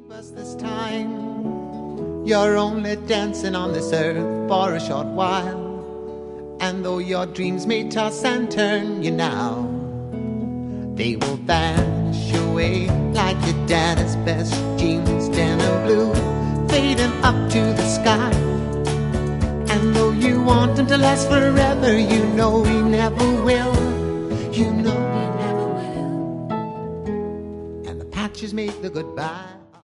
Us this time, you're only dancing on this earth for a short while, and though your dreams may toss and turn you now, they will vanish away like your daddy's best jeans, denim blue, fading up to the sky. And though you want him to last forever, you know he never will. You know he never will. And the patches make the goodbye.